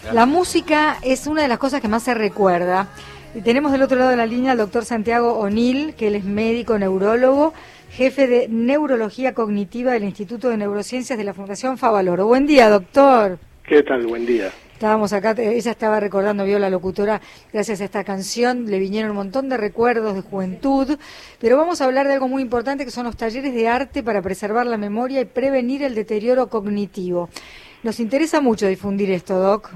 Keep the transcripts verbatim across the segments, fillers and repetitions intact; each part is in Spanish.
La música es una de las cosas que más se recuerda. Y tenemos del otro lado de la línea al doctor Santiago O'Neill, que él es médico neurólogo, jefe de Neurología Cognitiva del Instituto de Neurociencias de la Fundación Favaloro. Buen día, doctor. ¿Qué tal? Buen día. Estábamos acá, ella estaba recordando, vio la locutora, gracias a esta canción, le vinieron un montón de recuerdos de juventud, pero vamos a hablar de algo muy importante que son los talleres de arte para preservar la memoria y prevenir el deterioro cognitivo. Nos interesa mucho difundir esto, Doc.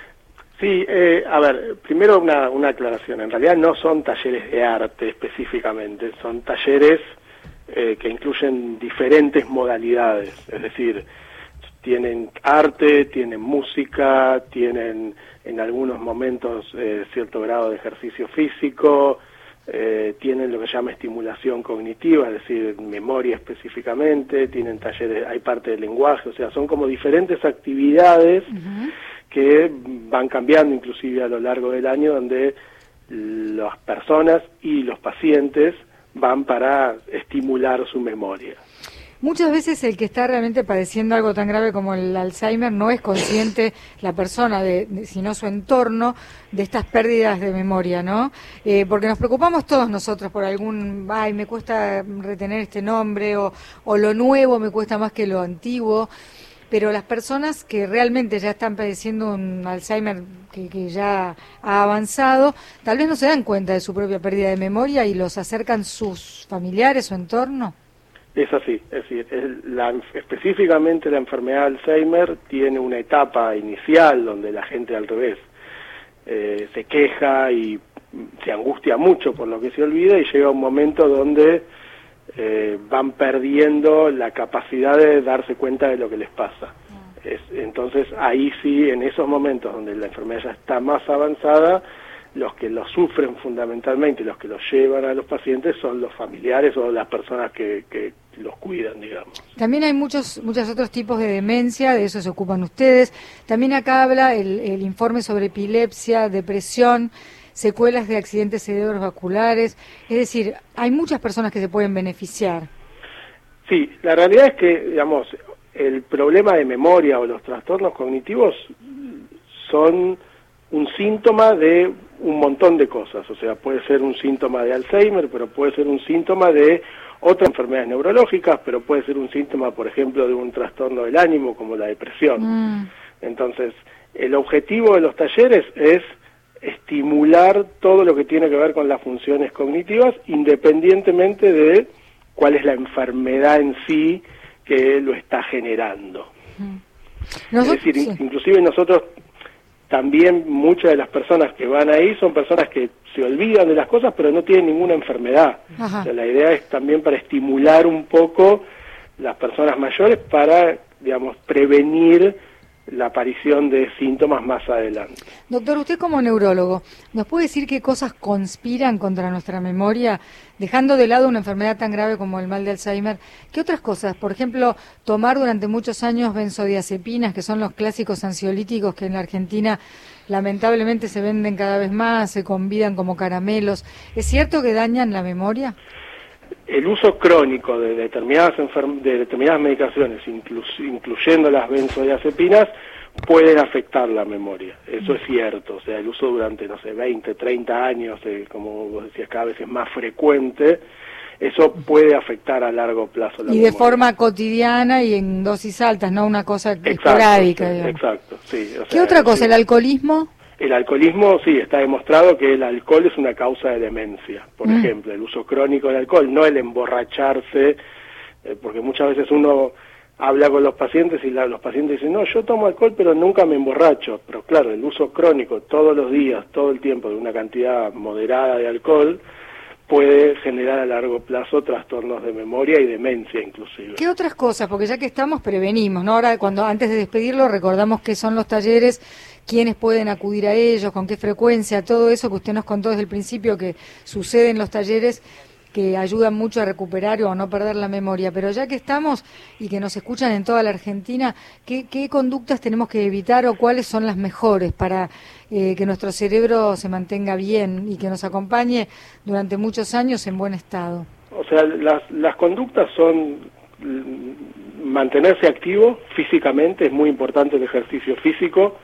Sí, eh, a ver, primero una, una aclaración. En realidad no son talleres de arte específicamente, son talleres eh, que incluyen diferentes modalidades, es decir, tienen arte, tienen música, tienen en algunos momentos eh, cierto grado de ejercicio físico, eh, tienen lo que se llama estimulación cognitiva, es decir, memoria específicamente, tienen talleres, hay parte del lenguaje, o sea, son como diferentes actividades uh-huh. que van cambiando inclusive a lo largo del año, donde las personas y los pacientes van para estimular su memoria. Muchas veces el que está realmente padeciendo algo tan grave como el Alzheimer no es consciente, la persona, de, de, sino su entorno, de estas pérdidas de memoria, ¿no? Eh, porque nos preocupamos todos nosotros por algún, ay, me cuesta retener este nombre, o, o lo nuevo me cuesta más que lo antiguo, pero las personas que realmente ya están padeciendo un Alzheimer que, que ya ha avanzado, tal vez no se dan cuenta de su propia pérdida de memoria y los acercan sus familiares, su entorno. Es así, es decir, es la, específicamente la enfermedad de Alzheimer tiene una etapa inicial donde la gente al revés eh, se queja y se angustia mucho por lo que se olvida, y llega un momento donde eh, van perdiendo la capacidad de darse cuenta de lo que les pasa. Es, entonces ahí sí, en esos momentos donde la enfermedad ya está más avanzada, los que lo sufren fundamentalmente, los que lo llevan a los pacientes son los familiares o las personas que, que los cuidan, digamos. También hay muchos muchos otros tipos de demencia, de eso se ocupan ustedes. También acá habla el, el informe sobre epilepsia, depresión, secuelas de accidentes cerebrovasculares. Es decir, hay muchas personas que se pueden beneficiar. Sí, la realidad es que, digamos, el problema de memoria o los trastornos cognitivos son un síntoma de un montón de cosas, o sea, puede ser un síntoma de Alzheimer, pero puede ser un síntoma de otras enfermedades neurológicas, pero puede ser un síntoma, por ejemplo, de un trastorno del ánimo como la depresión. Mm. Entonces, el objetivo de los talleres es estimular todo lo que tiene que ver con las funciones cognitivas, independientemente de cuál es la enfermedad en sí que lo está generando. Mm. Nosotros, es decir, sí. inclusive nosotros también muchas de las personas que van ahí son personas que se olvidan de las cosas, pero no tienen ninguna enfermedad. O sea, la idea es también para estimular un poco las personas mayores para, digamos, prevenir la aparición de síntomas más adelante. Doctor, usted como neurólogo, ¿nos puede decir qué cosas conspiran contra nuestra memoria, dejando de lado una enfermedad tan grave como el mal de Alzheimer? ¿Qué otras cosas? Por ejemplo, tomar durante muchos años benzodiazepinas, que son los clásicos ansiolíticos que en la Argentina lamentablemente se venden cada vez más, se convidan como caramelos. ¿Es cierto que dañan la memoria? El uso crónico de determinadas enferm- de determinadas medicaciones, inclu- incluyendo las benzodiazepinas, pueden afectar la memoria. Eso es cierto. O sea, el uso durante, no sé, veinte, treinta años, eh, como vos decías, cada vez es más frecuente. Eso puede afectar a largo plazo la memoria. Y de forma cotidiana y en dosis altas, no una cosa exacto, esporádica. Sí, digamos. Exacto, sí. O ¿Qué sea, otra cosa? sí. ¿El alcoholismo? El alcoholismo, sí, está demostrado que el alcohol es una causa de demencia, por mm. ejemplo, el uso crónico del alcohol, no el emborracharse, eh, porque muchas veces uno habla con los pacientes y la, los pacientes dicen, no, yo tomo alcohol pero nunca me emborracho, pero claro, el uso crónico todos los días, todo el tiempo de una cantidad moderada de alcohol puede generar a largo plazo trastornos de memoria y demencia inclusive. ¿Qué otras cosas? Porque ya que estamos, prevenimos, ¿no? Ahora, cuando antes de despedirlo, recordamos qué son los talleres, quiénes pueden acudir a ellos, con qué frecuencia, todo eso que usted nos contó desde el principio que sucede en los talleres, que ayudan mucho a recuperar o a no perder la memoria. Pero ya que estamos y que nos escuchan en toda la Argentina, ¿qué, qué conductas tenemos que evitar o cuáles son las mejores para eh, que nuestro cerebro se mantenga bien y que nos acompañe durante muchos años en buen estado? O sea, las, las conductas son mantenerse activo físicamente, es muy importante el ejercicio físico.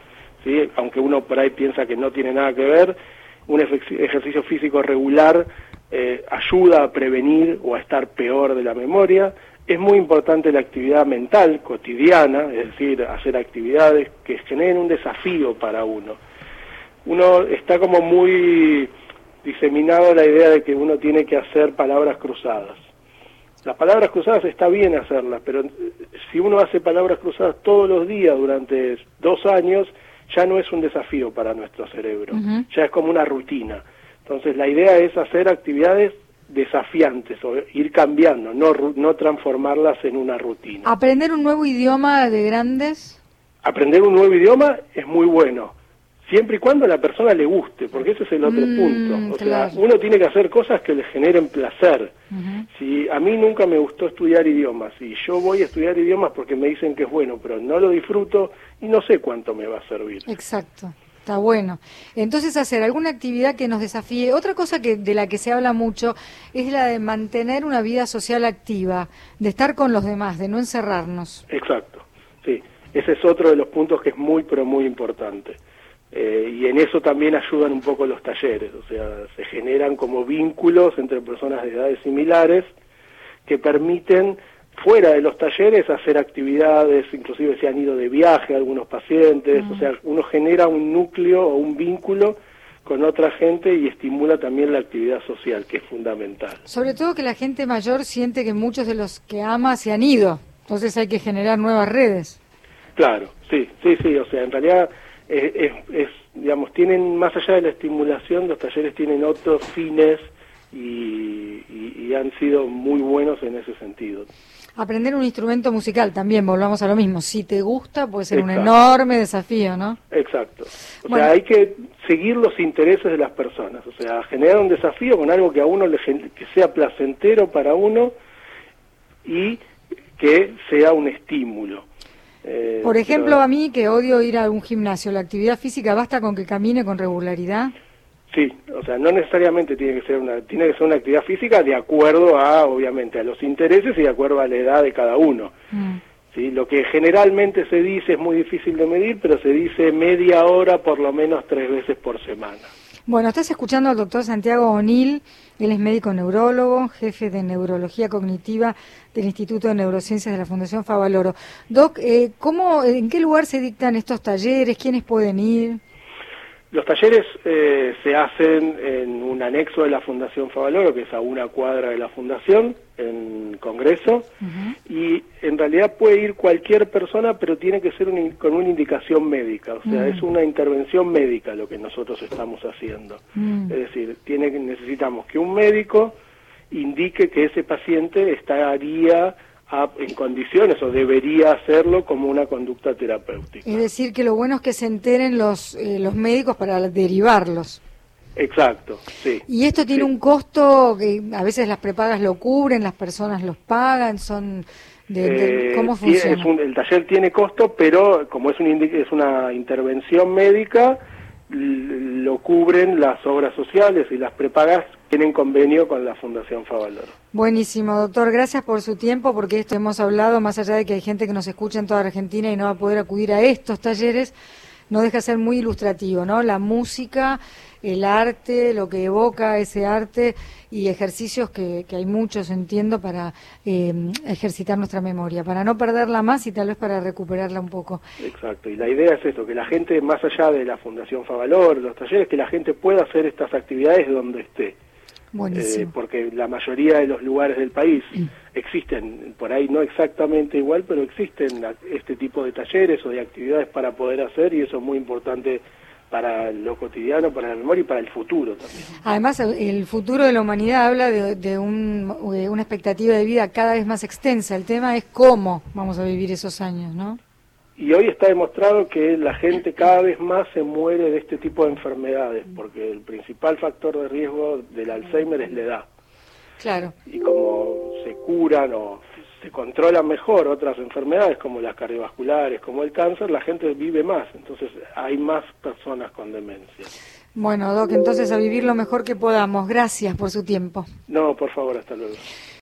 ¿sí? Aunque uno por ahí piensa que no tiene nada que ver, un ejercicio físico regular eh, ayuda a prevenir o a estar peor de la memoria. Es muy importante la actividad mental cotidiana, es decir, hacer actividades que generen un desafío para uno. Uno está como muy diseminado la idea de que uno tiene que hacer palabras cruzadas. Las palabras cruzadas está bien hacerlas, pero si uno hace palabras cruzadas todos los días durante dos años, ya no es un desafío para nuestro cerebro, uh-huh. ya es como una rutina. Entonces la idea es hacer actividades desafiantes, o ir cambiando, no, no transformarlas en una rutina. ¿Aprender un nuevo idioma de grandes? Aprender un nuevo idioma es muy bueno, siempre y cuando a la persona le guste, porque ese es el otro mm, punto. O claro. sea, uno tiene que hacer cosas que le generen placer. Uh-huh. Si a mí nunca me gustó estudiar idiomas, y yo voy a estudiar idiomas porque me dicen que es bueno, pero no lo disfruto y no sé cuánto me va a servir. Exacto. Está bueno. Entonces, hacer alguna actividad que nos desafíe. Otra cosa que de la que se habla mucho es la de mantener una vida social activa, de estar con los demás, de no encerrarnos. Exacto, sí. Ese es otro de los puntos que es muy, pero muy importante. Eh, y en eso también ayudan un poco los talleres. O sea, se generan como vínculos entre personas de edades similares que permiten, fuera de los talleres, hacer actividades, inclusive se han ido de viaje algunos pacientes, mm. o sea, uno genera un núcleo o un vínculo con otra gente y estimula también la actividad social, que es fundamental. Sobre todo que la gente mayor siente que muchos de los que ama se han ido, entonces hay que generar nuevas redes. Claro, sí, sí, sí, o sea, en realidad es, es, es digamos, tienen, más allá de la estimulación, los talleres tienen otros fines y, y, y han sido muy buenos en ese sentido. Aprender un instrumento musical también, volvamos a lo mismo. Si te gusta, puede ser Exacto. un enorme desafío, ¿no? Exacto. O bueno. sea, hay que seguir los intereses de las personas. O sea, generar un desafío con algo que a uno le que sea placentero para uno y que sea un estímulo. Eh, Por ejemplo, pero... a mí que odio ir a un gimnasio, ¿la actividad física basta con que camine con regularidad? Sí, o sea, no necesariamente tiene que ser una tiene que ser una actividad física de acuerdo a, obviamente, a los intereses y de acuerdo a la edad de cada uno. Mm. ¿Sí? Lo que generalmente se dice es muy difícil de medir, pero se dice media hora por lo menos tres veces por semana. Bueno, estás escuchando al doctor Santiago O'Neill, él es médico neurólogo, jefe de neurología cognitiva del Instituto de Neurociencias de la Fundación Favaloro. Doc, eh, ¿cómo, ¿en qué lugar se dictan estos talleres? ¿Quiénes pueden ir? Los talleres eh, se hacen en un anexo de la Fundación Favaloro, que es a una cuadra de la Fundación, en Congreso, uh-huh. y en realidad puede ir cualquier persona, pero tiene que ser un, con una indicación médica, o sea, uh-huh. es una intervención médica lo que nosotros estamos haciendo. Uh-huh. Es decir, tiene que, necesitamos que un médico indique que ese paciente estaría A, en condiciones o debería hacerlo como una conducta terapéutica. Es decir, que lo bueno es que se enteren los eh, los médicos para derivarlos. Exacto, sí. ¿Y esto tiene sí. un costo que a veces las prepagas lo cubren, las personas los pagan, son de, de, eh, ¿cómo funciona? Es un, el taller tiene costo, pero como es, un, es una intervención médica, lo cubren las obras sociales y las prepagas tienen convenio con la Fundación Favaloro. Buenísimo, doctor, gracias por su tiempo, porque esto hemos hablado, más allá de que hay gente que nos escucha en toda Argentina y no va a poder acudir a estos talleres, no deja de ser muy ilustrativo, ¿no? La música, el arte, lo que evoca ese arte y ejercicios que, que hay muchos, entiendo, para eh, ejercitar nuestra memoria, para no perderla más y tal vez para recuperarla un poco. Exacto, y la idea es esto, que la gente, más allá de la Fundación Favaloro, los talleres, que la gente pueda hacer estas actividades donde esté. Buenísimo. Eh, porque la mayoría de los lugares del país existen, por ahí no exactamente igual, pero existen este tipo de talleres o de actividades para poder hacer, y eso es muy importante para lo cotidiano, para la memoria y para el futuro también. Además, el futuro de la humanidad habla de, de, un, de una expectativa de vida cada vez más extensa. El tema es cómo vamos a vivir esos años, ¿no? Y hoy está demostrado que la gente cada vez más se muere de este tipo de enfermedades, porque el principal factor de riesgo del Alzheimer es la edad. Claro. Y como se curan o se controlan mejor otras enfermedades como las cardiovasculares, como el cáncer, la gente vive más, entonces hay más personas con demencia. Bueno, Doc, entonces a vivir lo mejor que podamos. Gracias por su tiempo. No, por favor, hasta luego.